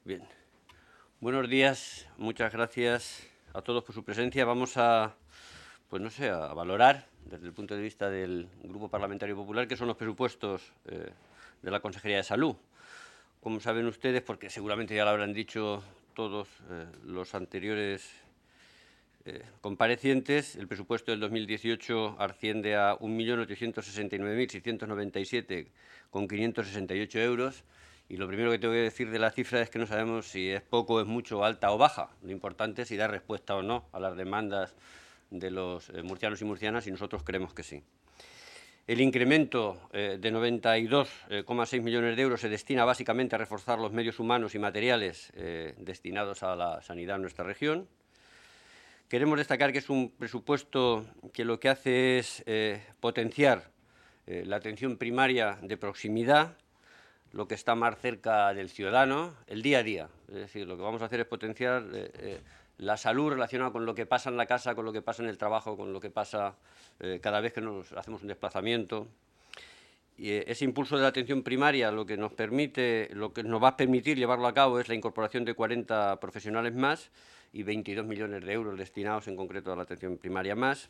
Bien. Buenos días, muchas gracias a todos por su presencia. Vamos a, pues no sé, a valorar desde el punto de vista del Grupo Parlamentario Popular qué son los presupuestos de la Consejería de Salud. Como saben ustedes, porque seguramente ya lo habrán dicho todos los anteriores comparecientes, el presupuesto del 2018 asciende a 1.869.697,568 euros. Y lo primero que tengo que decir de la cifra es que no sabemos si es poco, es mucho, alta o baja. Lo importante es si da respuesta o no a las demandas de los murcianos y murcianas, y nosotros creemos que sí. El incremento de 92,6 millones de euros se destina básicamente a reforzar los medios humanos y materiales destinados a la sanidad en nuestra región. Queremos destacar que es un presupuesto que lo que hace es potenciar la atención primaria de proximidad, lo que está más cerca del ciudadano, el día a día. Es decir, lo que vamos a hacer es potenciar la salud relacionada con lo que pasa en la casa, con lo que pasa en el trabajo, con lo que pasa cada vez que nos hacemos un desplazamiento. Y ese impulso de la atención primaria lo que nos va a permitir llevarlo a cabo es la incorporación de 40 profesionales más y 22 millones de euros destinados en concreto a la atención primaria más.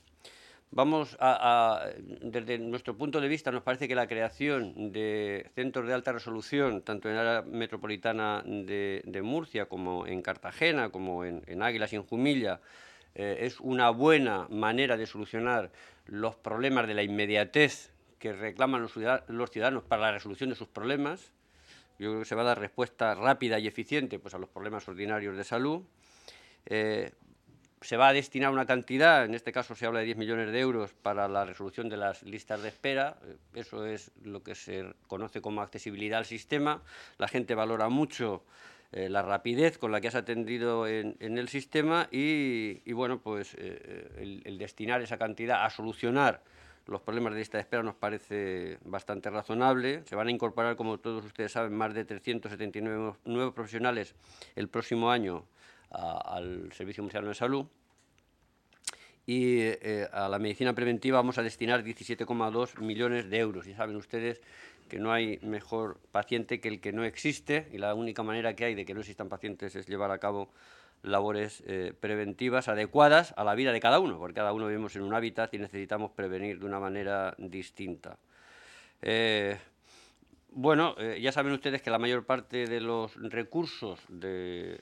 Desde nuestro punto de vista, nos parece que la creación de centros de alta resolución, tanto en el área metropolitana de Murcia como en Cartagena, como en Águilas y en Jumilla, es una buena manera de solucionar los problemas de la inmediatez que reclaman los ciudadanos para la resolución de sus problemas. Yo creo que se va a dar respuesta rápida y eficiente pues, a los problemas ordinarios de salud. Se va a destinar una cantidad, en este caso se habla de 10 millones de euros, para la resolución de las listas de espera. Eso es lo que se conoce como accesibilidad al sistema. La gente valora mucho la rapidez con la que has atendido en el sistema y bueno, pues el destinar esa cantidad a solucionar los problemas de lista de espera nos parece bastante razonable. Se van a incorporar, como todos ustedes saben, más de 379 nuevos profesionales el próximo año al Servicio Murciano de Salud. Y a la medicina preventiva vamos a destinar 17,2 millones de euros. Y saben ustedes que no hay mejor paciente que el que no existe, y la única manera que hay de que no existan pacientes es llevar a cabo labores preventivas adecuadas a la vida de cada uno, porque cada uno vivimos en un hábitat y necesitamos prevenir de una manera distinta. Bueno, ya saben ustedes que la mayor parte de los recursos de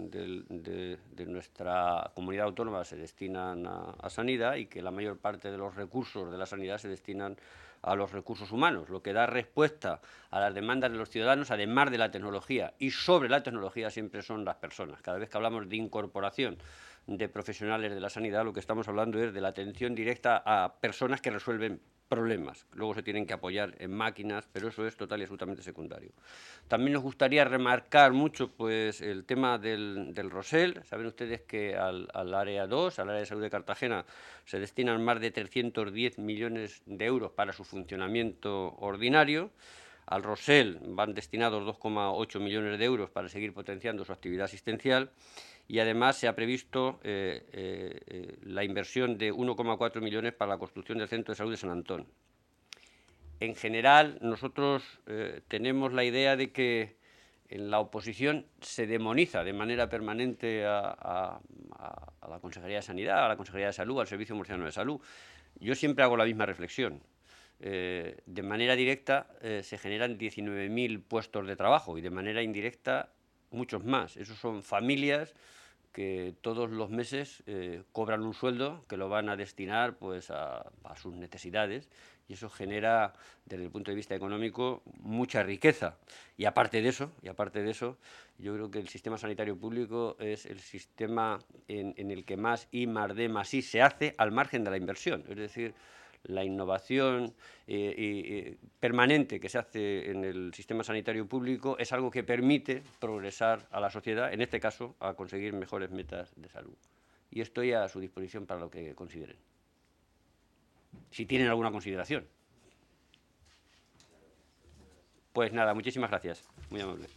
nuestra comunidad autónoma se destinan a sanidad y que la mayor parte de los recursos de la sanidad se destinan a los recursos humanos, lo que da respuesta a las demandas de los ciudadanos, además de la tecnología. Y sobre la tecnología siempre son las personas. Cada vez que hablamos de incorporación de profesionales de la sanidad, lo que estamos hablando es de la atención directa a personas que resuelven problemas. Luego se tienen que apoyar en máquinas, pero eso es total y absolutamente secundario. También nos gustaría remarcar mucho pues, el tema del Rosell. Saben ustedes que al área 2, al área de salud de Cartagena, se destinan más de 310 millones de euros para su funcionamiento ordinario. Al Rosell van destinados 2,8 millones de euros para seguir potenciando su actividad asistencial. Y además se ha previsto la inversión de 1,4 millones para la construcción del Centro de Salud de San Antón. En general, nosotros tenemos la idea de que en la oposición se demoniza de manera permanente a la Consejería de Sanidad, a la Consejería de Salud, al Servicio Murciano de Salud. Yo siempre hago la misma reflexión. De manera directa se generan 19.000 puestos de trabajo y de manera indirecta muchos más. Esos son familias que todos los meses cobran un sueldo que lo van a destinar pues, a sus necesidades, y eso genera, desde el punto de vista económico, mucha riqueza. Y aparte de eso, yo creo que el sistema sanitario público es el sistema en el que más I+D+I se hace al margen de la inversión. Es decir, la innovación permanente que se hace en el sistema sanitario público es algo que permite progresar a la sociedad, en este caso, a conseguir mejores metas de salud. Y estoy a su disposición para lo que consideren. Si tienen alguna consideración. Pues nada, muchísimas gracias. Muy amable.